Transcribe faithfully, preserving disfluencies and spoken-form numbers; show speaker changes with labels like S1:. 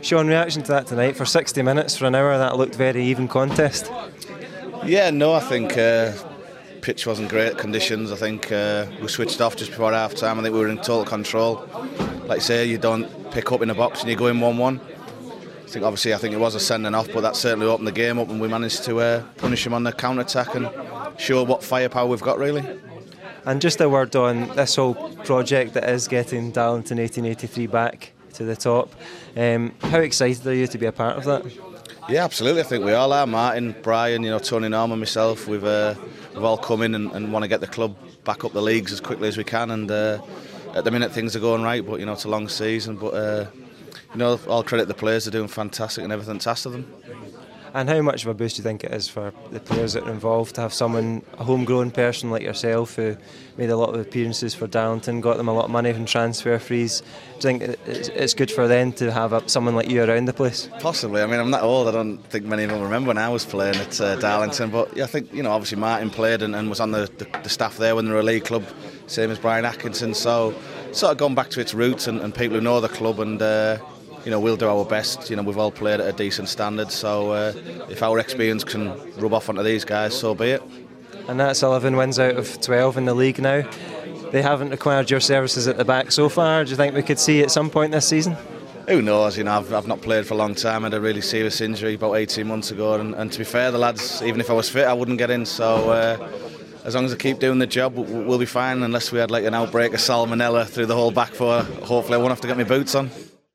S1: Sean, reaction to that tonight? For sixty minutes, for an hour, that looked very even contest.
S2: Yeah, no, I think uh, pitch wasn't great conditions. I think uh, we switched off just before half time. I think we were in total control. Like I say, you don't pick up in the box and you go in one one. I think obviously I think it was a sending off, but that certainly opened the game up and we managed to uh, punish them on the counter attack and show what firepower we've got really.
S1: And just a word on this whole project that is getting Darlington eighteen eighty-three back to the top. Um, how excited are you to be a part of that?
S2: Yeah, absolutely. I think we all are. Martin, Brian, you know, Tony Norman, myself. We've uh, we've all come in and, and want to get the club back up the leagues as quickly as we can. And uh, at the minute things are going right, but you know it's a long season. But uh, you know, all credit to the players. They're doing fantastic and everything's asked of them.
S1: And how much of a boost do you think it is for the players that are involved to have someone, a homegrown person like yourself, who made a lot of appearances for Darlington, got them a lot of money from transfer fees? Do you think it's good for them to have a, someone like you around the place?
S2: Possibly. I mean, I'm not old. I don't think many of them remember when I was playing at uh, Darlington. But yeah, I think, you know, obviously Martin played and, and was on the, the, the staff there when they were a league club, same as Brian Atkinson. So sort of gone back to its roots and, and people who know the club and... Uh, You know, we'll do our best. You know, we've all played at a decent standard, so uh, if our experience can rub off onto these guys, so be it.
S1: And that's eleven wins out of twelve in the league now. They haven't required your services at the back so far. Do you think we could see at some point this season?
S2: Who knows? You know, I've, I've not played for a long time. I had a really serious injury about eighteen months ago, and, and to be fair, the lads, even if I was fit, I wouldn't get in. So. Uh, As long as I keep doing the job, we'll be fine. Unless we had like an outbreak of salmonella through the whole back four, hopefully I won't have to get my boots on.